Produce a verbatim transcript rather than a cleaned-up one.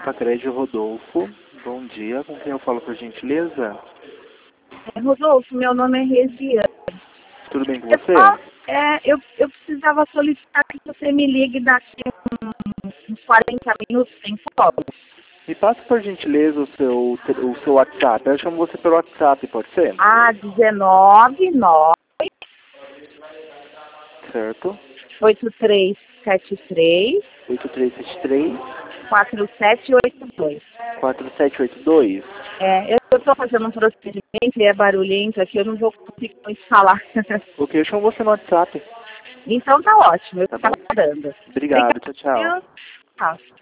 Facred Rodolfo. Bom dia, com quem eu falo por gentileza? É, Rodolfo, meu nome é Resiane. Tudo bem com Eu, você? ó, é, eu, eu precisava solicitar que você me ligue daqui uns, uns quarenta minutos, tem folga. Me passa por gentileza o seu, o seu WhatsApp. Eu chamo você pelo WhatsApp, pode ser? Ah, dezenove, nove, Certo. oito três sete três, oito três sete três, quatro sete oito dois. quatro sete oito dois. É, eu estou fazendo um procedimento e é barulhento aqui, eu não vou conseguir mais falar. Ok, eu chamo você no WhatsApp. Então tá ótimo, eu Tá estou bom? aguardando. Obrigado, tchau, tchau. Obrigada. Tchau.